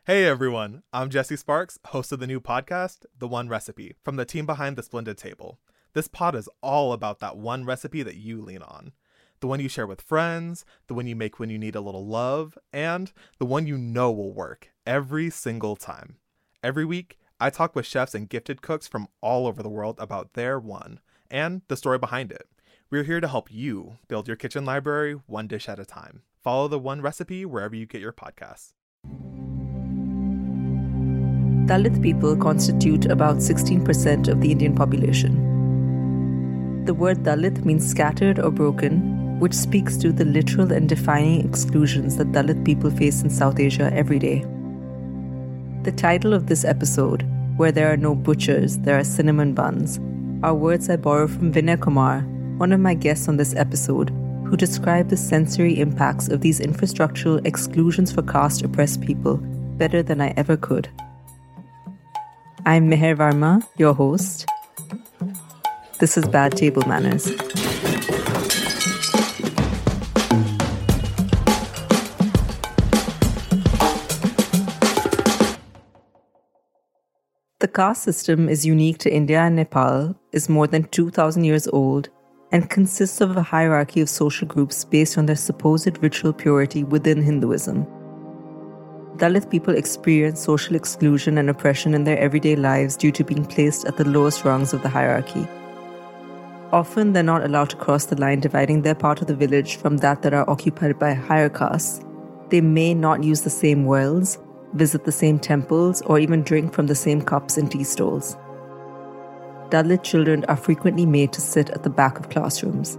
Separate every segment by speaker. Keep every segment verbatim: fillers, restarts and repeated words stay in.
Speaker 1: Hey everyone, I'm Jesse Sparks, host of the new podcast, The One Recipe, from the team behind The Splendid Table. This pod is all about that one recipe that you lean on. The one you share with friends, the one you make when you need a little love, and the one you know will work every single time. Every week, I talk with chefs and gifted cooks from all over the world about their one, and the story behind it. We're here to help you build your kitchen library one dish at a time. Follow The One Recipe wherever you get your podcasts.
Speaker 2: Dalit people constitute about sixteen percent of the Indian population. The word Dalit means scattered or broken, which speaks to the literal and defining exclusions that Dalit people face in South Asia every day. The title of this episode, Where There Are No Butchers, There Are Cinnamon Buns, are words I borrow from Vinay Kumar, one of my guests on this episode, who described the sensory impacts of these infrastructural exclusions for caste-oppressed people better than I ever could. I'm Meher Varma, your host. This is Bad Table Manners. The caste system is unique to India and Nepal, is more than two thousand years old, and consists of a hierarchy of social groups based on their supposed ritual purity within Hinduism. Dalit people experience social exclusion and oppression in their everyday lives due to being placed at the lowest rungs of the hierarchy. Often, they're not allowed to cross the line dividing their part of the village from that that are occupied by higher castes. They may not use the same wells, visit the same temples, or even drink from the same cups in tea stalls. Dalit children are frequently made to sit at the back of classrooms.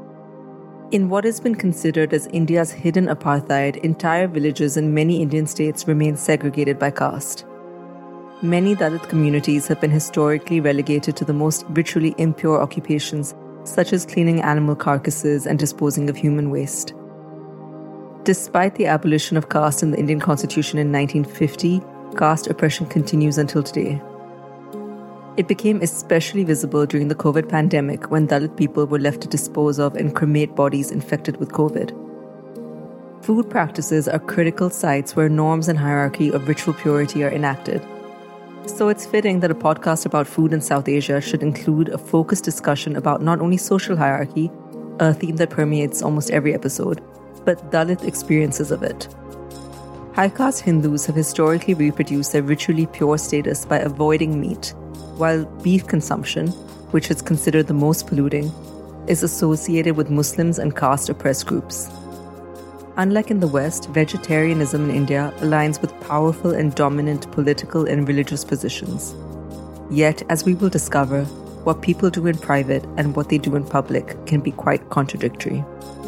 Speaker 2: In what has been considered as India's hidden apartheid, entire villages in many Indian states remain segregated by caste. Many Dalit communities have been historically relegated to the most ritually impure occupations, such as cleaning animal carcasses and disposing of human waste. Despite the abolition of caste in the Indian Constitution in nineteen fifty, caste oppression continues until today. It became especially visible during the COVID pandemic when Dalit people were left to dispose of and cremate bodies infected with COVID. Food practices are critical sites where norms and hierarchy of ritual purity are enacted. So it's fitting that a podcast about food in South Asia should include a focused discussion about not only social hierarchy, a theme that permeates almost every episode, but Dalit experiences of it. High caste Hindus have historically reproduced their ritually pure status by avoiding meat, while beef consumption, which is considered the most polluting, is associated with Muslims and caste-oppressed groups. Unlike in the West, vegetarianism in India aligns with powerful and dominant political and religious positions. Yet, as we will discover, what people do in private and what they do in public can be quite contradictory.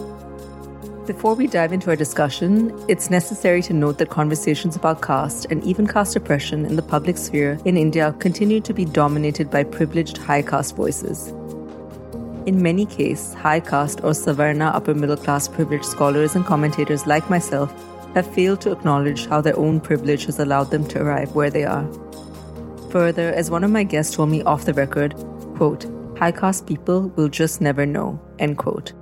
Speaker 2: Before we dive into our discussion, it's necessary to note that conversations about caste and even caste oppression in the public sphere in India continue to be dominated by privileged high caste voices. In many cases, high caste or Savarna upper middle class privileged scholars and commentators like myself have failed to acknowledge how their own privilege has allowed them to arrive where they are. Further, as one of my guests told me off the record, quote, high caste people will just never know, end quote.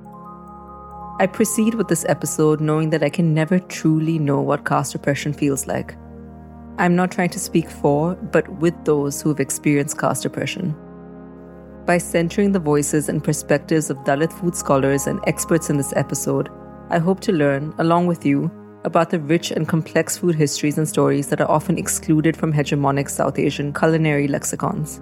Speaker 2: I proceed with this episode knowing that I can never truly know what caste oppression feels like. I'm not trying to speak for, but with those who have experienced caste oppression. By centering the voices and perspectives of Dalit food scholars and experts in this episode, I hope to learn, along with you, about the rich and complex food histories and stories that are often excluded from hegemonic South Asian culinary lexicons.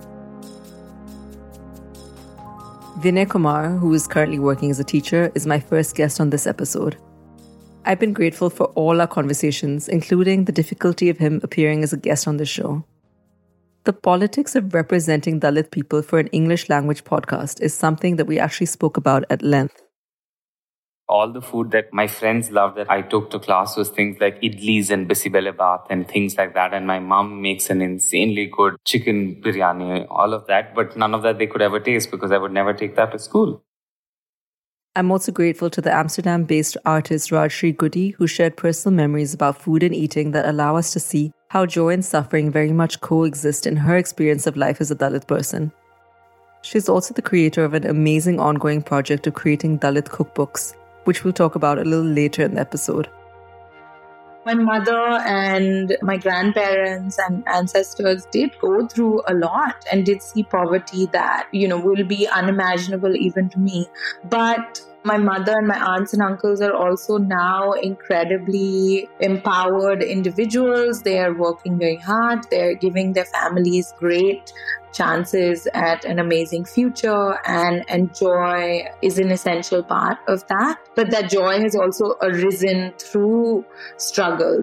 Speaker 2: Vinay Kumar, who is currently working as a teacher, is my first guest on this episode. I've been grateful for all our conversations, including the difficulty of him appearing as a guest on this show. The politics of representing Dalit people for an English language podcast is something that we actually spoke about at length.
Speaker 3: All the food that my friends loved that I took to class was things like idlis and bisibele bath and things like that. And my mom makes an insanely good chicken biryani, all of that. But none of that they could ever taste because I would never take that to school.
Speaker 2: I'm also grateful to the Amsterdam-based artist Rajshri Goody, who shared personal memories about food and eating that allow us to see how joy and suffering very much coexist in her experience of life as a Dalit person. She's also the creator of an amazing ongoing project of creating Dalit cookbooks, which we'll talk about a little later in the episode.
Speaker 4: My mother and my grandparents and ancestors did go through a lot and did see poverty that, you know, will be unimaginable even to me. But my mother and my aunts and uncles are also now incredibly empowered individuals. They are working very hard. They're giving their families great chances at an amazing future, and, and joy is an essential part of that. But that joy has also arisen through struggle.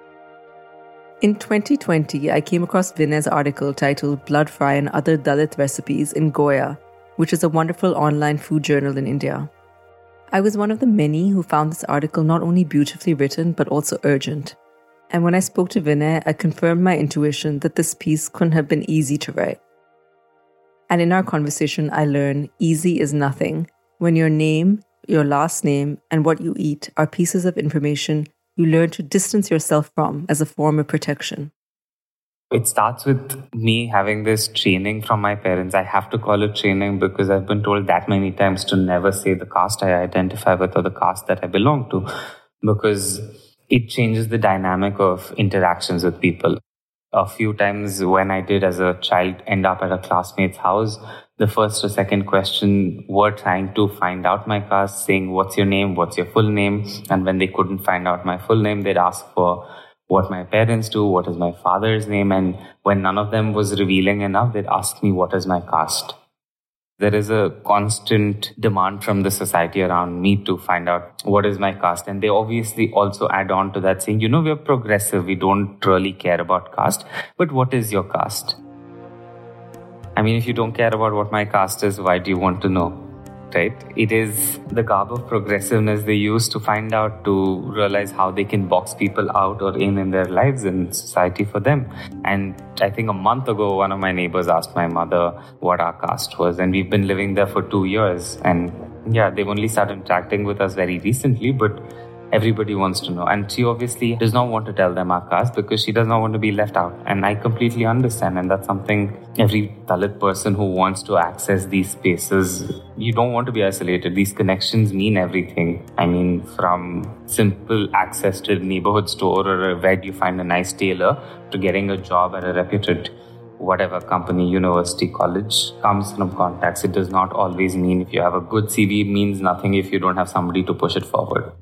Speaker 2: In twenty twenty, I came across Vinay's article titled Blood Fry and Other Dalit Recipes in Goya, which is a wonderful online food journal in India. I was one of the many who found this article not only beautifully written, but also urgent. And when I spoke to Vinay, I confirmed my intuition that this piece couldn't have been easy to write. And in our conversation, I learned easy is nothing when your name, your last name, and what you eat are pieces of information you learn to distance yourself from as a form of protection.
Speaker 3: It starts with me having this training from my parents. I have to call it training because I've been told that many times to never say the caste I identify with or the caste that I belong to, because it changes the dynamic of interactions with people. A few times when I did as a child end up at a classmate's house, the first or second question were trying to find out my caste, saying, what's your name? What's your full name? And when they couldn't find out my full name, they'd ask for what my parents do, what is my father's name. And when none of them was revealing enough, they'd ask me, what is my caste? There is a constant demand from the society around me to find out what is my caste. And they obviously also add on to that saying, you know, we're progressive. We don't really care about caste. But what is your caste? I mean, if you don't care about what my caste is, why do you want to know? Right? It is the garb of progressiveness they use to find out, to realize how they can box people out or in in their lives and society for them. And I think a month ago, one of my neighbors asked my mother what our caste was. And we've been living there for two years. And yeah, they've only started interacting with us very recently, but everybody wants to know. And she obviously does not want to tell them our caste because she does not want to be left out. And I completely understand. And that's something every Dalit person who wants to access these spaces, you don't want to be isolated. These connections mean everything. I mean, from simple access to a neighborhood store or where you find a nice tailor to getting a job at a reputed whatever company, university, college, comes from contacts. It does not always mean if you have a good C V, it means nothing if you don't have somebody to push it forward.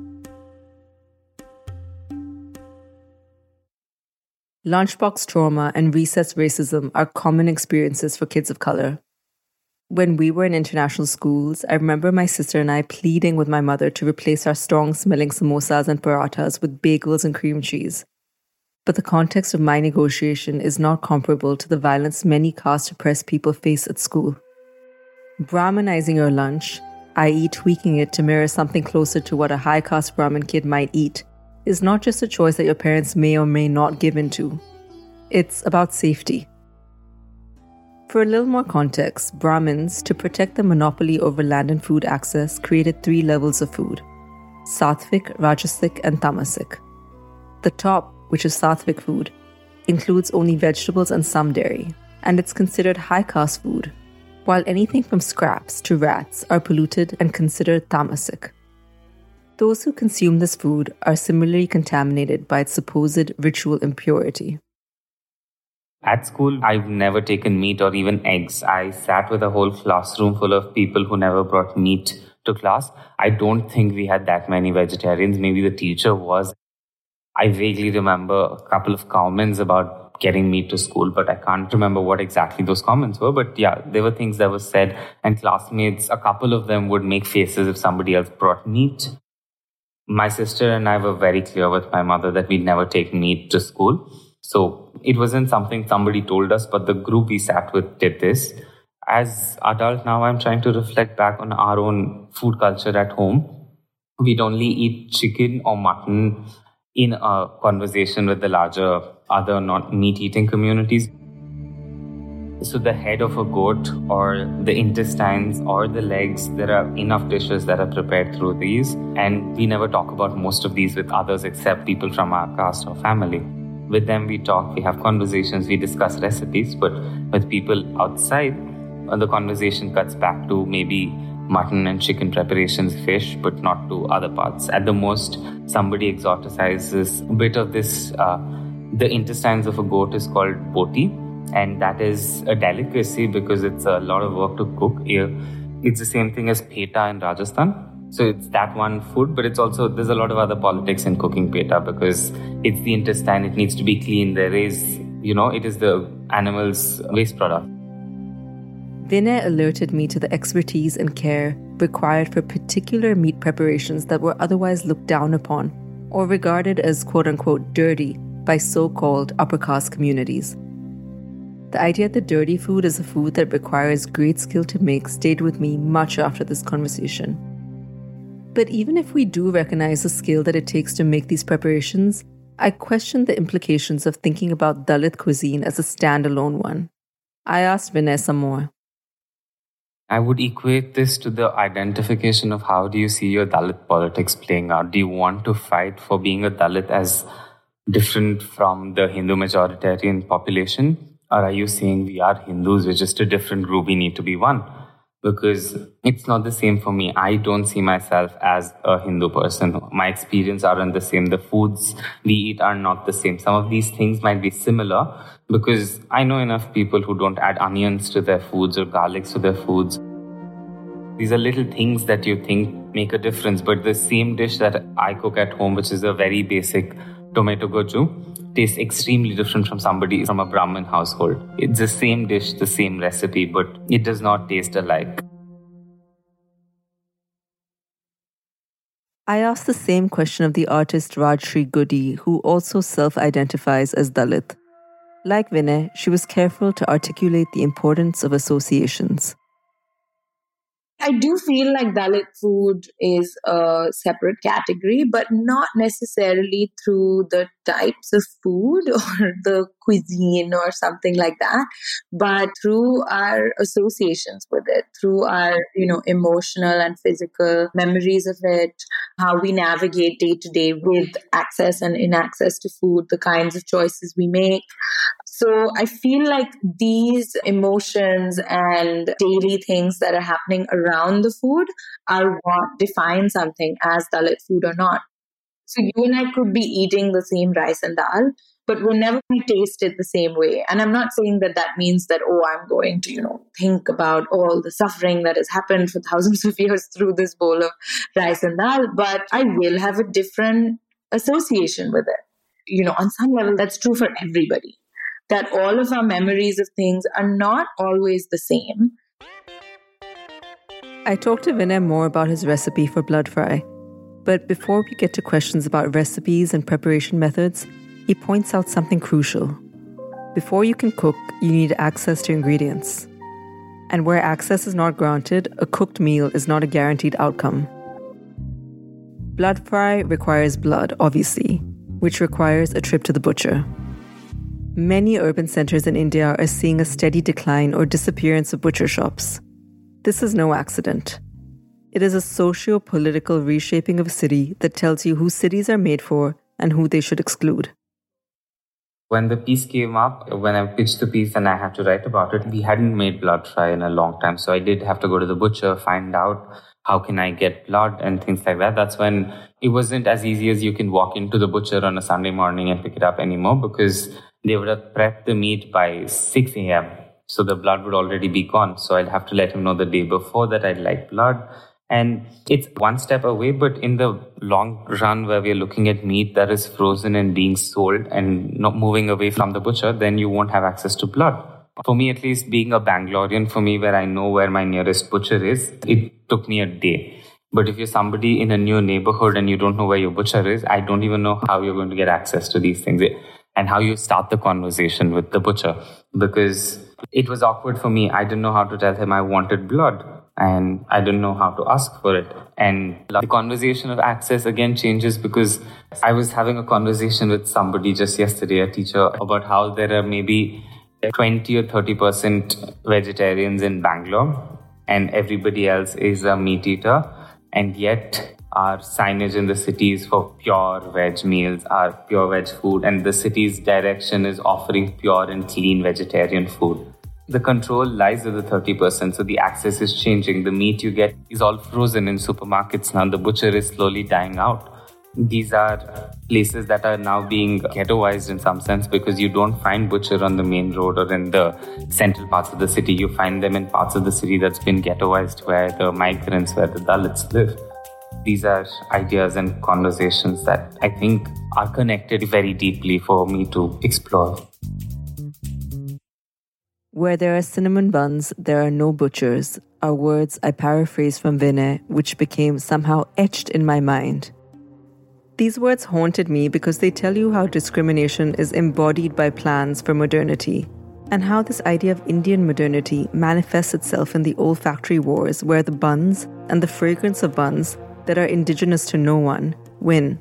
Speaker 2: Lunchbox trauma and recess racism are common experiences for kids of color. When we were in international schools, I remember my sister and I pleading with my mother to replace our strong-smelling samosas and parathas with bagels and cream cheese. But the context of my negotiation is not comparable to the violence many caste-oppressed people face at school. Brahmanizing your lunch, that is tweaking it to mirror something closer to what a high-caste Brahmin kid might eat, is not just a choice that your parents may or may not give into. It's about safety. For a little more context, Brahmins, to protect the monopoly over land and food access, created three levels of food: Sattvic, Rajasic, and Tamasic. The top, which is Sattvic food, includes only vegetables and some dairy, and it's considered high-caste food, while anything from scraps to rats are polluted and considered Tamasic. Those who consume this food are similarly contaminated by its supposed ritual impurity.
Speaker 3: At school, I've never taken meat or even eggs. I sat with a whole classroom full of people who never brought meat to class. I don't think we had that many vegetarians. Maybe the teacher was. I vaguely remember a couple of comments about getting meat to school, but I can't remember what exactly those comments were. But yeah, there were things that were said, and classmates, a couple of them would make faces if somebody else brought meat. My sister and I were very clear with my mother that we'd never take meat to school. So it wasn't something somebody told us, but the group we sat with did this. As adult now, I'm trying to reflect back on our own food culture at home. We'd only eat chicken or mutton in a conversation with the larger other non-meat-eating communities. So the head of a goat or the intestines or the legs, there are enough dishes that are prepared through these. And we never talk about most of these with others except people from our caste or family. With them we talk, we have conversations, we discuss recipes. But with people outside, the conversation cuts back to maybe mutton and chicken preparations, fish, but not to other parts. At the most, somebody exoticizes a bit of this. Uh, the intestines of a goat is called boti, and that is a delicacy because it's a lot of work to cook. It's the same thing as peta in Rajasthan. So it's that one food, but it's also, there's a lot of other politics in cooking peta because it's the intestine, it needs to be clean. There is, you know, it is the animal's waste product.
Speaker 2: Vinay alerted me to the expertise and care required for particular meat preparations that were otherwise looked down upon or regarded as quote-unquote dirty by so-called upper-caste communities. The idea that dirty food is a food that requires great skill to make stayed with me much after this conversation. But even if we do recognize the skill that it takes to make these preparations, I question the implications of thinking about Dalit cuisine as a standalone one. I asked Vinay some more.
Speaker 3: I would equate this to the identification of how do you see your Dalit politics playing out. Do you want to fight for being a Dalit as different from the Hindu majoritarian population? Or are you saying we are Hindus, we're just a different group, we need to be one? Because it's not the same for me. I don't see myself as a Hindu person. My experience aren't the same. The foods we eat are not the same. Some of these things might be similar because I know enough people who don't add onions to their foods or garlics to their foods. These are little things that you think make a difference, but the same dish that I cook at home, which is a very basic tomato gochu, tastes extremely different from somebody from a Brahmin household. It's the same dish, the same recipe, but it does not taste alike.
Speaker 2: I asked the same question of the artist Rajshri Goody, who also self-identifies as Dalit. Like Vinay, she was careful to articulate the importance of associations.
Speaker 4: I do feel like Dalit food is a separate category, but not necessarily through the types of food or the cuisine or something like that, but through our associations with it, through our, you know, emotional and physical memories of it, how we navigate day to day with access and inaccess to food, the kinds of choices we make. So I feel like these emotions and daily things that are happening around the food are what define something as Dalit food or not. So you and I could be eating the same rice and dal, but we're never going to taste it the same way. And I'm not saying that that means that, oh, I'm going to, you know, think about all the suffering that has happened for thousands of years through this bowl of rice and dal, but I will have a different association with it. You know, on some level, that's true for everybody. That all of our memories of things are not always the same.
Speaker 2: I talked to Vinay more about his recipe for blood fry. But before we get to questions about recipes and preparation methods, he points out something crucial. Before you can cook, you need access to ingredients. And where access is not granted, a cooked meal is not a guaranteed outcome. Blood fry requires blood, obviously, which requires a trip to the butcher. Many urban centers in India are seeing a steady decline or disappearance of butcher shops. This is no accident. It is a socio-political reshaping of a city that tells you who cities are made for and who they should exclude.
Speaker 3: When the piece came up, when I pitched the piece and I had to write about it, we hadn't made blood fry in a long time. So I did have to go to the butcher, find out how can I get blood and things like that. That's when it wasn't as easy as you can walk into the butcher on a Sunday morning and pick it up anymore, because they would have prepped the meat by six a.m. So the blood would already be gone. So I'd have to let him know the day before that I'd like blood. And it's one step away, but in the long run where we're looking at meat that is frozen and being sold and not moving away from the butcher, then you won't have access to blood. For me, at least, being a Bangalorean, for me, where I know where my nearest butcher is, it took me a day. But if you're somebody in a new neighborhood and you don't know where your butcher is, I don't even know how you're going to get access to these things and how you start the conversation with the butcher. Because it was awkward for me. I didn't know how to tell him I wanted blood. And I didn't know how to ask for it. And the conversation of access again changes because I was having a conversation with somebody just yesterday, a teacher, about how there are maybe twenty or thirty percent vegetarians in Bangalore and everybody else is a meat eater. And yet our signage in the cities for pure veg meals are pure veg food. And the city's direction is offering pure and clean vegetarian food. the control lies with the thirty percent. So the access is changing. The meat you get is all frozen in supermarkets now. The butcher is slowly dying out. These are places that are now being ghettoized in some sense, because you don't find butcher on the main road or in the central parts of the city. You find them in parts of the city that's been ghettoized, where the migrants, where the Dalits live. These are ideas and conversations that I think are connected very deeply for me to explore.
Speaker 2: Where there are cinnamon buns, there are no butchers, are words I paraphrase from Vinay, which became somehow etched in my mind. These words haunted me because they tell you how discrimination is embodied by plans for modernity, and how this idea of Indian modernity manifests itself in the olfactory wars where the buns and the fragrance of buns that are indigenous to no one win.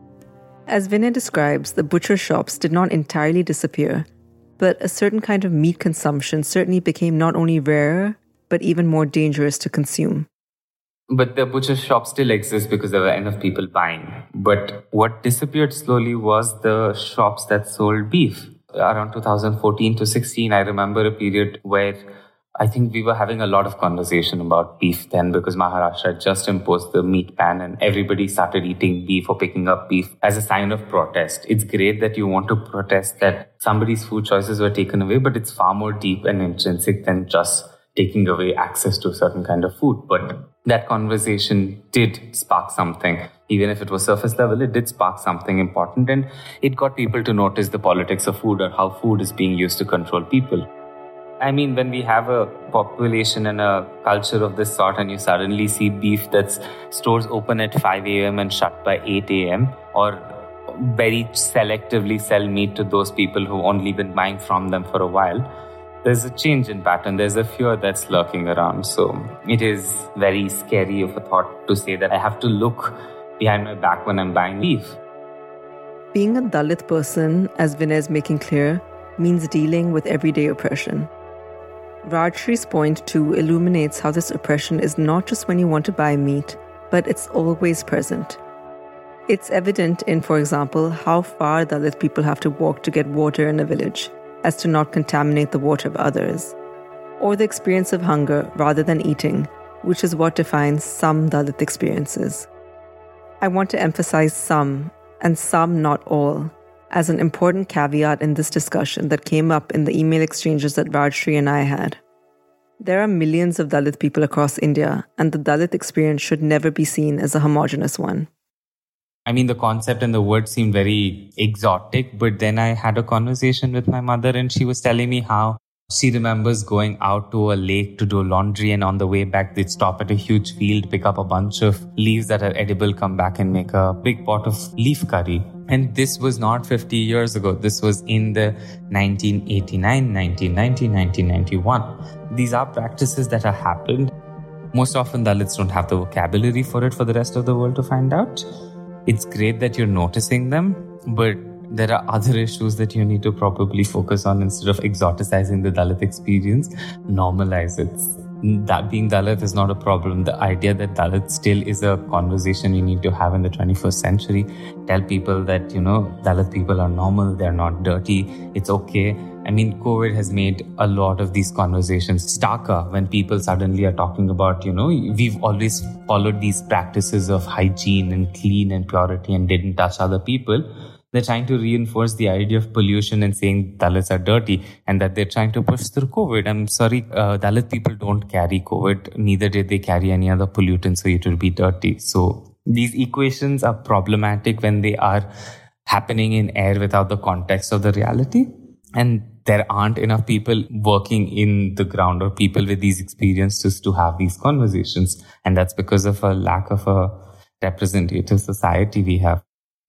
Speaker 2: As Vinay describes, the butcher shops did not entirely disappear, but a certain kind of meat consumption certainly became not only rarer, but even more dangerous to consume.
Speaker 3: But the butcher shop still exists because there were enough people buying. But what disappeared slowly was the shops that sold beef. Around two thousand fourteen to sixteen, I remember a period where I think we were having a lot of conversation about beef then, because Maharashtra had just imposed the meat ban and everybody started eating beef or picking up beef as a sign of protest. It's great that you want to protest that somebody's food choices were taken away, but it's far more deep and intrinsic than just taking away access to a certain kind of food. But that conversation did spark something. Even if it was surface level, it did spark something important, and it got people to notice the politics of food or how food is being used to control people. I mean, when we have a population and a culture of this sort and you suddenly see beef that's stores open at five a.m. and shut by eight a.m. or very selectively sell meat to those people who've only been buying from them for a while, there's a change in pattern. There's a fear that's lurking around. So it is very scary of a thought to say that I have to look behind my back when I'm buying beef.
Speaker 2: Being a Dalit person, as Vinay is making clear, means dealing with everyday oppression. Rajshree's point too illuminates how this oppression is not just when you want to buy meat, but it's always present. It's evident in, for example, how far Dalit people have to walk to get water in a village, as to not contaminate the water of others, or the experience of hunger rather than eating, which is what defines some Dalit experiences. I want to emphasize some, and some not all, as an important caveat in this discussion that came up in the email exchanges that Rajshree and I had. There are millions of Dalit people across India, and the Dalit experience should never be seen as a homogenous one.
Speaker 3: I mean, the concept and the word seemed very exotic, but then I had a conversation with my mother and she was telling me how she remembers going out to a lake to do laundry, and on the way back, they'd stop at a huge field, pick up a bunch of leaves that are edible, come back and make a big pot of leaf curry. And this was not fifty years ago. This was in the nineteen eighty-nine, nineteen ninety, nineteen ninety-one. These are practices that have happened. Most often, Dalits don't have the vocabulary for it for the rest of the world to find out. It's great that you're noticing them, but there are other issues that you need to probably focus on instead of exoticizing the Dalit experience. Normalize it. That being Dalit is not a problem. The idea that Dalit still is a conversation you need to have in the twenty-first century. Tell people that, you know, Dalit people are normal, they're not dirty, it's okay. I mean, COVID has made a lot of these conversations starker when people suddenly are talking about, you know, we've always followed these practices of hygiene and clean and purity and didn't touch other people. They're trying to reinforce the idea of pollution and saying Dalits are dirty and that they're trying to push through COVID. I'm sorry, uh, Dalit people don't carry COVID. Neither did they carry any other pollutant, so it will be dirty. So these equations are problematic when they are happening in air without the context of the reality. And there aren't enough people working in the ground or people with these experiences to have these conversations. And that's because of a lack of a representative society we have.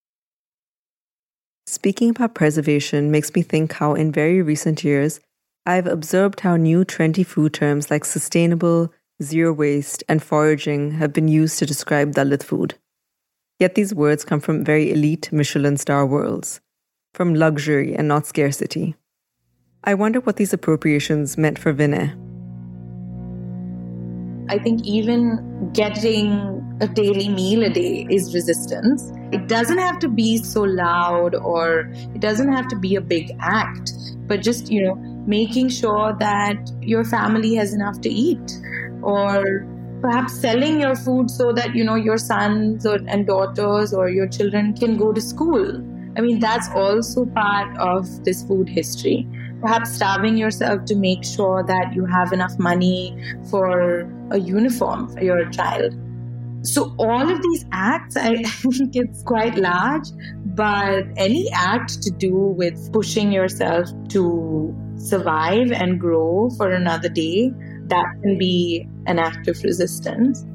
Speaker 2: Speaking about preservation makes me think how in very recent years, I've observed how new trendy food terms like sustainable, zero waste, and foraging have been used to describe Dalit food. Yet these words come from very elite Michelin star worlds, from luxury and not scarcity. I wonder what these appropriations meant for Vinay.
Speaker 4: I think even getting a daily meal a day is resistance. It doesn't have to be so loud or it doesn't have to be a big act, but just, you know, making sure that your family has enough to eat, or perhaps selling your food so that, you know, your sons or, and daughters or your children can go to school. I mean, that's also part of this food history. Perhaps starving yourself to make sure that you have enough money for a uniform for your child. So all of these acts, I think it's quite large, but any act to do with pushing yourself to survive and grow for another day, that can be an act of resistance.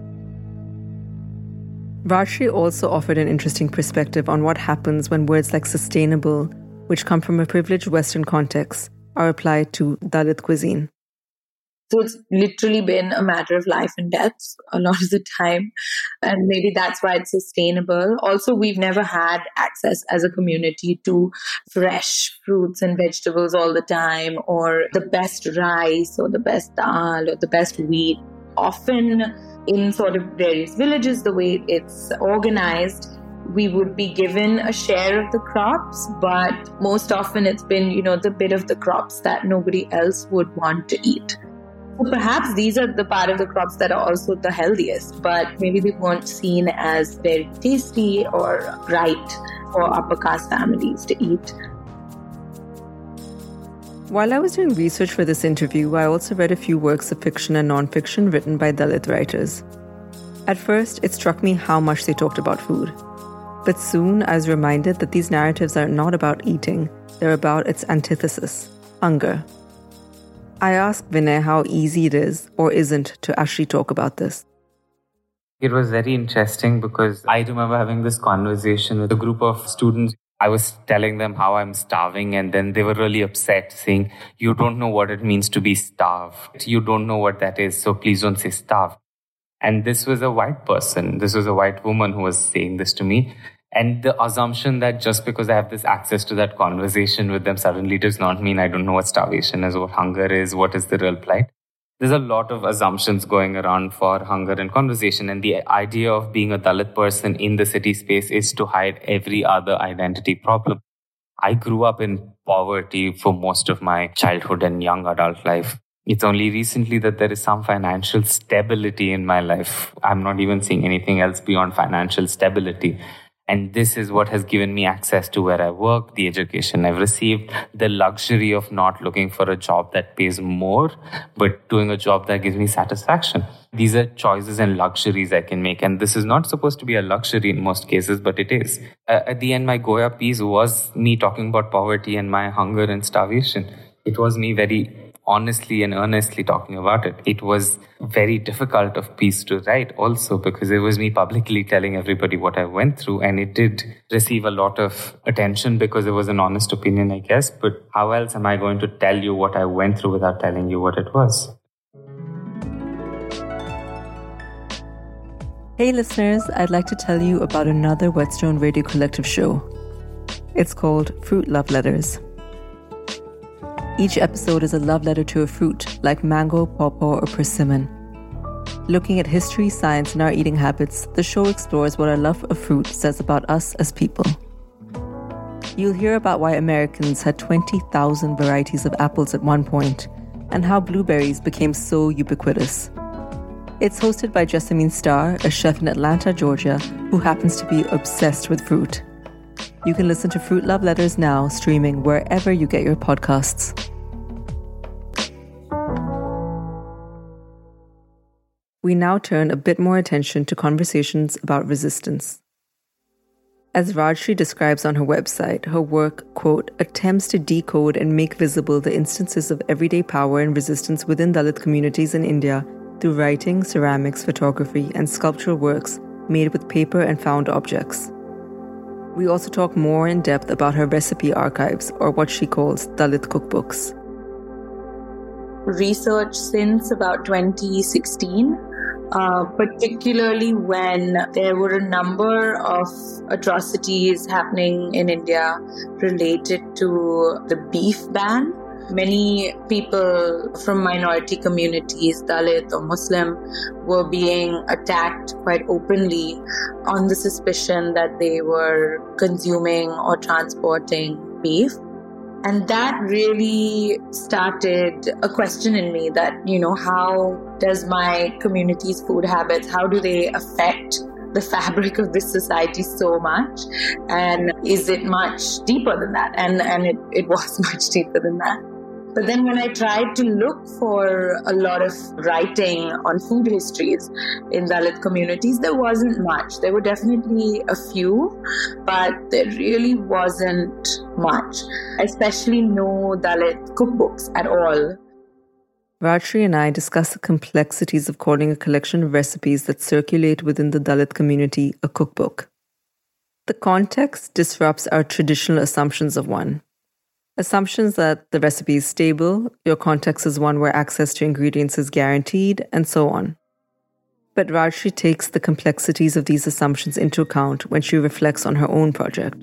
Speaker 2: Rajshri also offered an interesting perspective on what happens when words like sustainable, which come from a privileged Western context, are applied to Dalit cuisine.
Speaker 4: So it's literally been a matter of life and death a lot of the time. And maybe that's why it's sustainable. Also, we've never had access as a community to fresh fruits and vegetables all the time, or the best rice, or the best dal, or the best wheat. Often in sort of various villages, the way it's organized, we would be given a share of the crops, but most often it's been, you know, the bit of the crops that nobody else would want to eat. So perhaps these are the part of the crops that are also the healthiest, but maybe they weren't seen as very tasty or right for upper caste families to eat.
Speaker 2: While I was doing research for this interview, I also read a few works of fiction and non-fiction written by Dalit writers. At first, it struck me how much they talked about food. But soon I was reminded that these narratives are not about eating, they're about its antithesis, hunger. I asked Vinay how easy it is or isn't to actually talk about this.
Speaker 3: It was very interesting because I remember having this conversation with a group of students. I was telling them how I'm starving, and then they were really upset, saying, "You don't know what it means to be starved. You don't know what that is, so please don't say starved." And this was a white person. This was a white woman who was saying this to me. And the assumption that just because I have this access to that conversation with them suddenly does not mean I don't know what starvation is, what hunger is, what is the real plight. There's a lot of assumptions going around for hunger and conversation. And the idea of being a Dalit person in the city space is to hide every other identity problem. I grew up in poverty for most of my childhood and young adult life. It's only recently that there is some financial stability in my life. I'm not even seeing anything else beyond financial stability. And this is what has given me access to where I work, the education I've received, the luxury of not looking for a job that pays more, but doing a job that gives me satisfaction. These are choices and luxuries I can make. And this is not supposed to be a luxury in most cases, but it is. Uh, at the end, my Goya piece was me talking about poverty and my hunger and starvation. It was me very honestly and earnestly talking about it. It was very difficult of piece to write also because it was me publicly telling everybody what I went through, and it did receive a lot of attention because it was an honest opinion, I guess. But how else am I going to tell you what I went through without telling you what it was?
Speaker 2: Hey listeners, I'd like to tell you about another Whetstone Radio Collective show. It's called Fruit Love Letters. Each episode is a love letter to a fruit like mango, pawpaw, or persimmon. Looking at history, science, and our eating habits, the show explores what our love of fruit says about us as people. You'll hear about why Americans had twenty thousand varieties of apples at one point, and how blueberries became so ubiquitous. It's hosted by Jessamine Starr, a chef in Atlanta, Georgia, who happens to be obsessed with fruit. You can listen to Fruit Love Letters now, streaming wherever you get your podcasts. We now turn a bit more attention to conversations about resistance. As Rajshri describes on her website, her work, quote, attempts to decode and make visible the instances of everyday power and resistance within Dalit communities in India through writing, ceramics, photography, and sculptural works made with paper and found objects. We also talk more in depth about her recipe archives, or what she calls Dalit cookbooks.
Speaker 4: Research since about twenty sixteen, uh, particularly when there were a number of atrocities happening in India related to the beef ban. Many people from minority communities, Dalit or Muslim, were being attacked quite openly on the suspicion that they were consuming or transporting beef. And that really started a question in me that, you know, how does my community's food habits, how do they affect the fabric of this society so much? And is it much deeper than that? And and it, it was much deeper than that. But then when I tried to look for a lot of writing on food histories in Dalit communities, there wasn't much. There were definitely a few, but there really wasn't much, especially no Dalit cookbooks at all.
Speaker 2: Rajshri and I discuss the complexities of calling a collection of recipes that circulate within the Dalit community a cookbook. The context disrupts our traditional assumptions of one. Assumptions that the recipe is stable, your context is one where access to ingredients is guaranteed, and so on. But Rajshri takes the complexities of these assumptions into account when she reflects on her own project.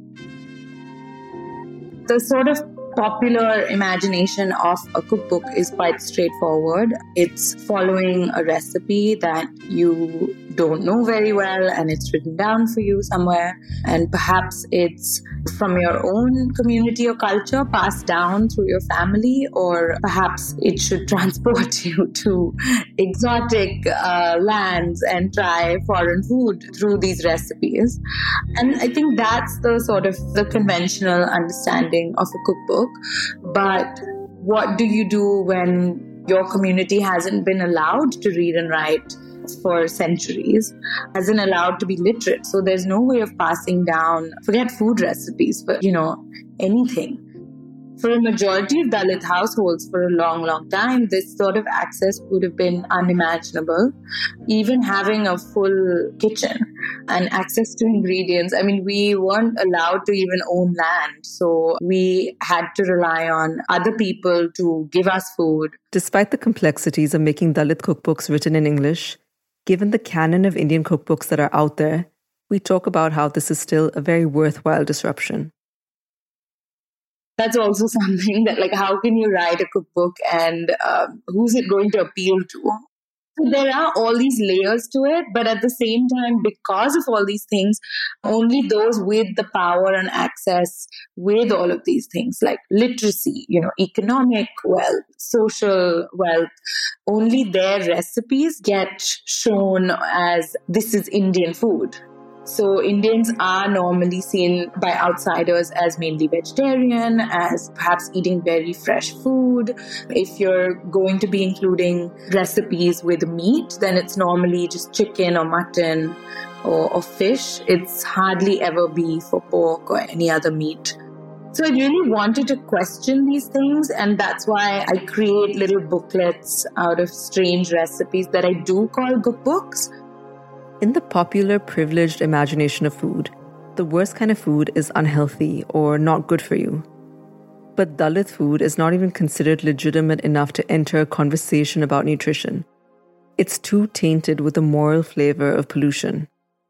Speaker 4: The sort of popular imagination of a cookbook is quite straightforward. It's following a recipe that you don't know very well and it's written down for you somewhere. And perhaps it's from your own community or culture passed down through your family, or perhaps it should transport you to exotic uh, lands and try foreign food through these recipes. And I think that's the sort of the conventional understanding of a cookbook. But what do you do when your community hasn't been allowed to read and write for centuries, hasn't allowed to be literate? So there's no way of passing down, forget food recipes, but, you know, anything. For a majority of Dalit households for a long, long time, this sort of access would have been unimaginable. Even having a full kitchen and access to ingredients. I mean, we weren't allowed to even own land. So we had to rely on other people to give us food.
Speaker 2: Despite the complexities of making Dalit cookbooks written in English, given the canon of Indian cookbooks that are out there, we talk about how this is still a very worthwhile disruption.
Speaker 4: That's also something that, like, how can you write a cookbook and um, who's it going to appeal to? So there are all these layers to it, but at the same time, because of all these things, only those with the power and access with all of these things, like literacy, you know, economic wealth, social wealth, only their recipes get shown as this is Indian food. So Indians are normally seen by outsiders as mainly vegetarian, as perhaps eating very fresh food. If you're going to be including recipes with meat, then it's normally just chicken or mutton or, or fish. It's hardly ever beef or pork or any other meat. So I really wanted to question these things, and that's why I create little booklets out of strange recipes that I do call cookbooks.
Speaker 2: In the popular, privileged imagination of food, the worst kind of food is unhealthy or not good for you. But Dalit food is not even considered legitimate enough to enter a conversation about nutrition. It's too tainted with the moral flavor of pollution.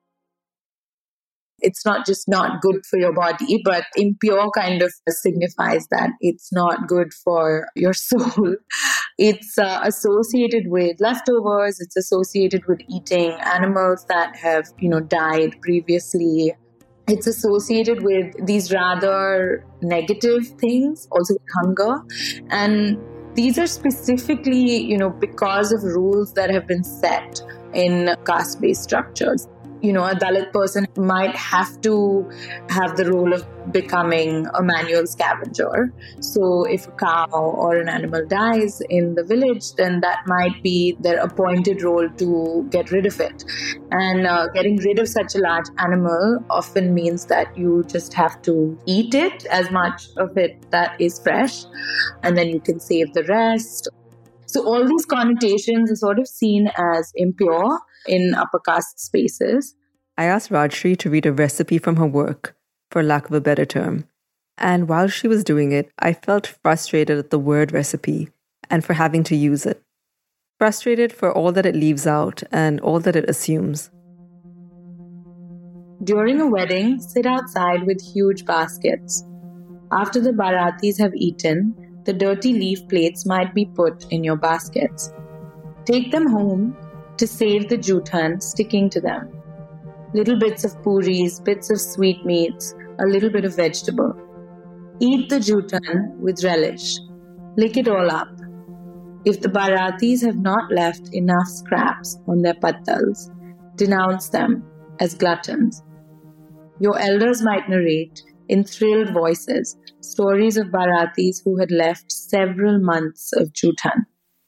Speaker 4: It's not just not good for your body, but impure kind of signifies that it's not good for your soul. It's uh, associated with leftovers. It's associated with eating animals that have, you know, died previously. It's associated with these rather negative things, also with hunger. And these are specifically, you know, because of rules that have been set in caste-based structures. You know, a Dalit person might have to have the role of becoming a manual scavenger. So if a cow or an animal dies in the village, then that might be their appointed role to get rid of it. And uh, getting rid of such a large animal often means that you just have to eat it, as much of it that is fresh, and then you can save the rest. So all these connotations are sort of seen as impure in upper caste spaces.
Speaker 2: I asked Rajshri to read a recipe from her work, for lack of a better term. And while she was doing it, I felt frustrated at the word recipe and for having to use it. Frustrated for all that it leaves out and all that it assumes.
Speaker 4: During a wedding, sit outside with huge baskets. After the Baratis have eaten, the dirty leaf plates might be put in your baskets. Take them home to save the jutan sticking to them. Little bits of puris, bits of sweetmeats, a little bit of vegetable. Eat the jutan with relish. Lick it all up. If the Baratis have not left enough scraps on their pattals, denounce them as gluttons. Your elders might narrate, in thrilled voices, stories of Baratis who had left several months of jutan.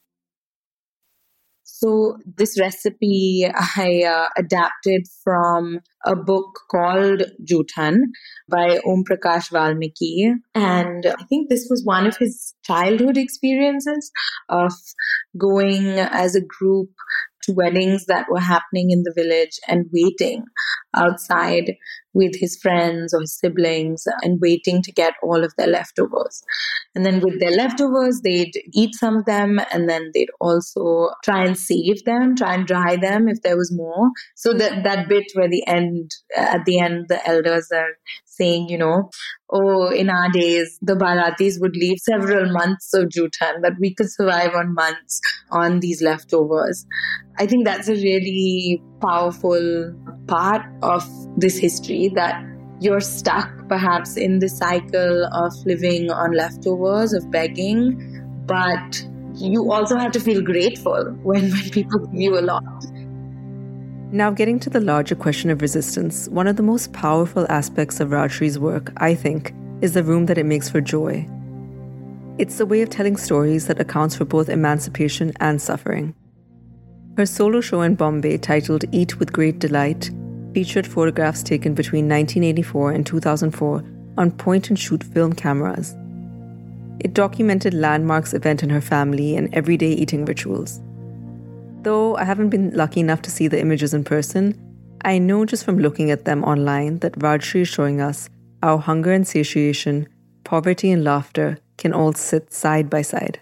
Speaker 4: So this recipe I uh, adapted from a book called Jutan by Om Prakash Valmiki. And I think this was one of his childhood experiences of going as a group to weddings that were happening in the village and waiting outside with his friends or his siblings and waiting to get all of their leftovers. And then with their leftovers, they'd eat some of them and then they'd also try and save them, try and dry them if there was more. So that, that bit where the end, at the end, the elders are saying, you know, oh, in our days, the Baratis would leave several months of jutan, but we could survive on months on these leftovers. I think that's a really powerful part of this history, that you're stuck perhaps in the cycle of living on leftovers, of begging, but you also have to feel grateful when, when people give you a lot.
Speaker 2: Now, getting to the larger question of resistance, one of the most powerful aspects of Rajshree's work, I think, is the room that it makes for joy. It's the way of telling stories that accounts for both emancipation and suffering. Her solo show in Bombay, titled Eat with Great Delight, featured photographs taken between nineteen eighty-four and two thousand four on point-and-shoot film cameras. It documented landmarks event in her family and everyday eating rituals. Though I haven't been lucky enough to see the images in person, I know just from looking at them online that Rajshree is showing us how hunger and satiation, poverty and laughter can all sit side by side.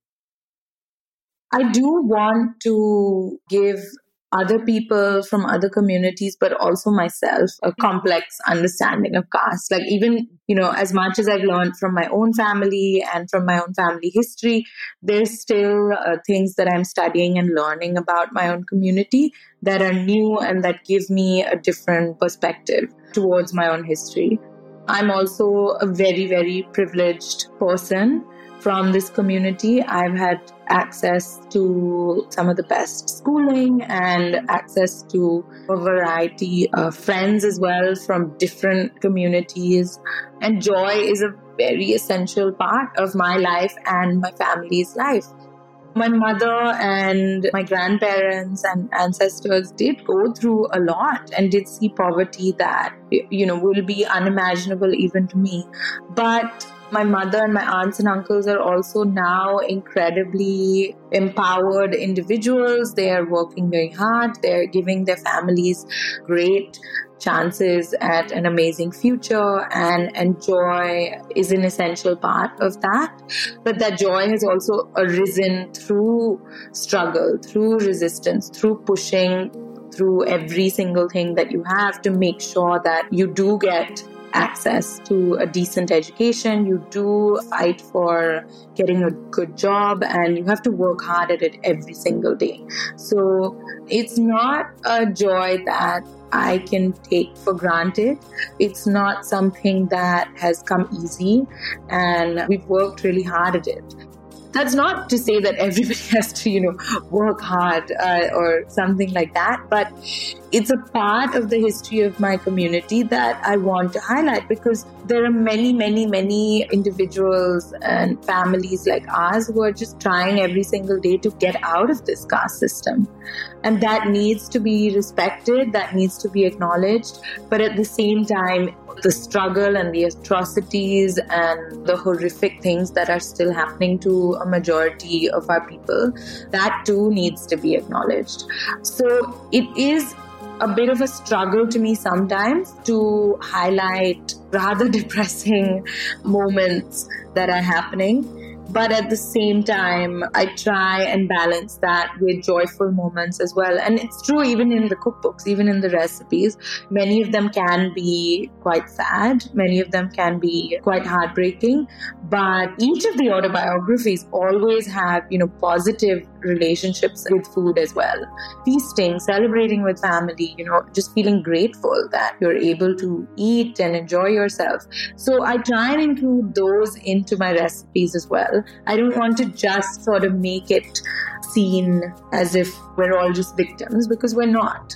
Speaker 4: I do want to give other people from other communities, but also myself, a complex understanding of caste. Like even, you know, as much as I've learned from my own family and from my own family history, there's still uh, things that I'm studying and learning about my own community that are new and that give me a different perspective towards my own history. I'm also a very, very privileged person from this community. I've had access to some of the best schooling and access to a variety of friends as well from different communities. And joy is a very essential part of my life and my family's life. My mother and my grandparents and ancestors did go through a lot and did see poverty that, you know, will be unimaginable even to me. But my mother and my aunts and uncles are also now incredibly empowered individuals. They are working very hard. They're giving their families great chances at an amazing future, and, and joy is an essential part of that. But that joy has also arisen through struggle, through resistance, through pushing through every single thing that you have to make sure that you do get access to a decent education, you do fight for getting a good job, and you have to work hard at it every single day. So it's not a joy that I can take for granted. It's not something that has come easy, and we've worked really hard at it. That's not to say that everybody has to, you know, work hard uh, or something like that, but it's a part of the history of my community that I want to highlight, because there are many, many, many individuals and families like ours who are just trying every single day to get out of this caste system. And that needs to be respected, that needs to be acknowledged. But at the same time, the struggle and the atrocities and the horrific things that are still happening to a majority of our people, that too needs to be acknowledged. So it is a bit of a struggle to me sometimes to highlight rather depressing moments that are happening. But at the same time, I try and balance that with joyful moments as well. And it's true even in the cookbooks, even in the recipes. Many of them can be quite sad. Many of them can be quite heartbreaking. But each of the autobiographies always have, you know, positive relationships with food as well. Feasting, celebrating with family, you know, just feeling grateful that you're able to eat and enjoy yourself. So I try and include those into my recipes as well. I don't want to just sort of make it seem as if we're all just victims, because we're not.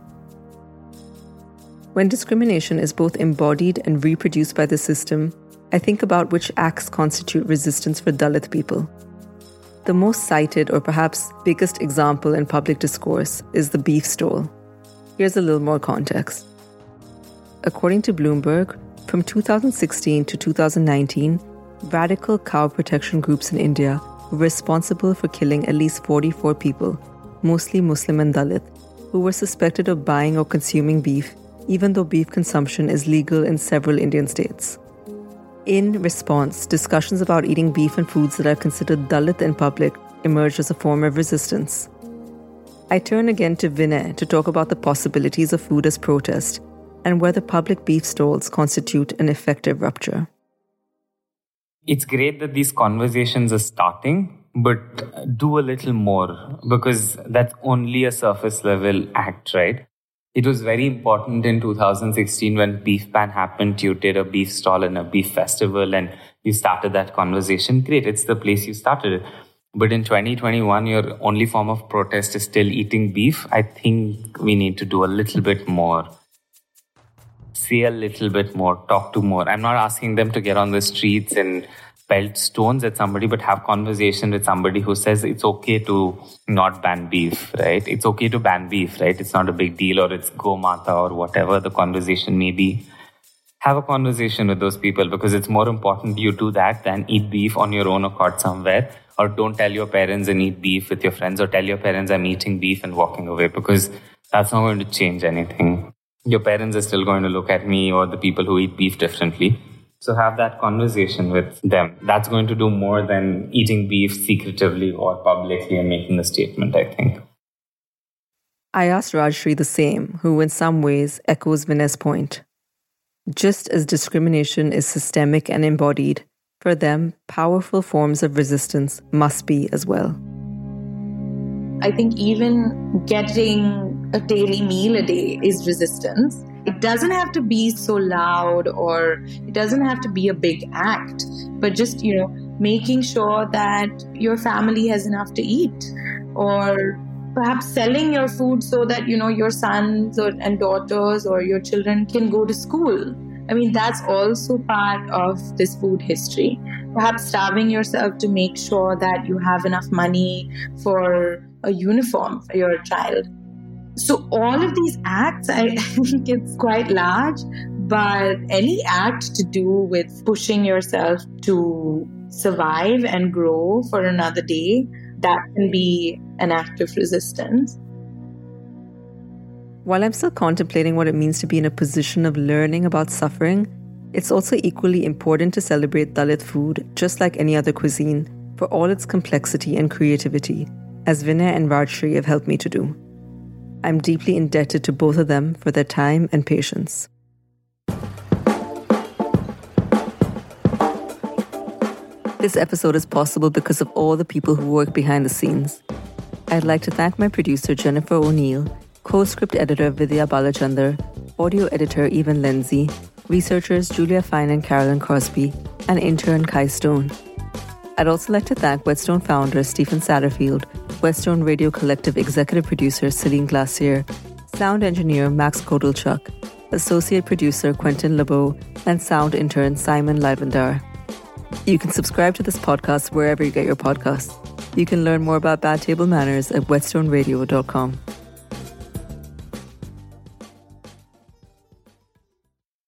Speaker 2: When discrimination is both embodied and reproduced by the system, I think about which acts constitute resistance for Dalit people. The most cited, or perhaps biggest example in public discourse, is the beef stole. Here's a little more context. According to Bloomberg, from two thousand sixteen to two thousand nineteen, radical cow protection groups in India were responsible for killing at least forty-four people, mostly Muslim and Dalit, who were suspected of buying or consuming beef, even though beef consumption is legal in several Indian states. In response, discussions about eating beef and foods that are considered Dalit in public emerged as a form of resistance. I turn again to Vinay to talk about the possibilities of food as protest and whether public beef stalls constitute an effective rupture.
Speaker 3: It's great that these conversations are starting, but do a little more, because that's only a surface level act, right? It was very important in two thousand sixteen when Beef Ban happened. You did a beef stall and a beef festival and you started that conversation. Great, it's the place you started it. But in twenty twenty-one, your only form of protest is still eating beef. I think we need to do a little bit more. Say a little bit more, talk to more. I'm not asking them to get on the streets and pelt stones at somebody, but have conversation with somebody who says it's okay to not ban beef, right? It's okay to ban beef, right? It's not a big deal, or it's Go Mata or whatever the conversation may be. Have a conversation with those people, because it's more important you do that than eat beef on your own accord somewhere, or don't tell your parents and eat beef with your friends, or tell your parents I'm eating beef and walking away, because that's not going to change anything. Your parents are still going to look at me or the people who eat beef differently. So have that conversation with them. That's going to do more than eating beef secretively or publicly and making a statement, I think.
Speaker 2: I asked Rajshri the same, who in some ways echoes Vinay's point. Just as discrimination is systemic and embodied, for them, powerful forms of resistance must be as well.
Speaker 4: I think even getting a daily meal a day is resistance. It doesn't have to be so loud, or it doesn't have to be a big act, but just, you know, making sure that your family has enough to eat, or perhaps selling your food so that, you know, your sons or, and daughters or your children can go to school. I mean, that's also part of this food history. Perhaps starving yourself to make sure that you have enough money for a uniform for your child. So all of these acts, I think it's quite large, but any act to do with pushing yourself to survive and grow for another day, that can be an act of resistance.
Speaker 2: While I'm still contemplating what it means to be in a position of learning about suffering, it's also equally important to celebrate Dalit food, just like any other cuisine, for all its complexity and creativity, as Vinay and Rajshri have helped me to do. I'm deeply indebted to both of them for their time and patience. This episode is possible because of all the people who work behind the scenes. I'd like to thank my producer Jennifer O'Neill, co-script editor Vidya Balachandar, audio editor Evan Lindsay, researchers Julia Fine and Carolyn Crosby, and intern Kai Stone. I'd also like to thank Whetstone founder Stephen Satterfield, Whetstone Radio Collective executive producer Celine Glacier, sound engineer Max Kotelchuk, associate producer Quentin LeBeau, and sound intern Simon Livendar. You can subscribe to this podcast wherever you get your podcasts. You can learn more about Bad Table Manners at whetstone radio dot com.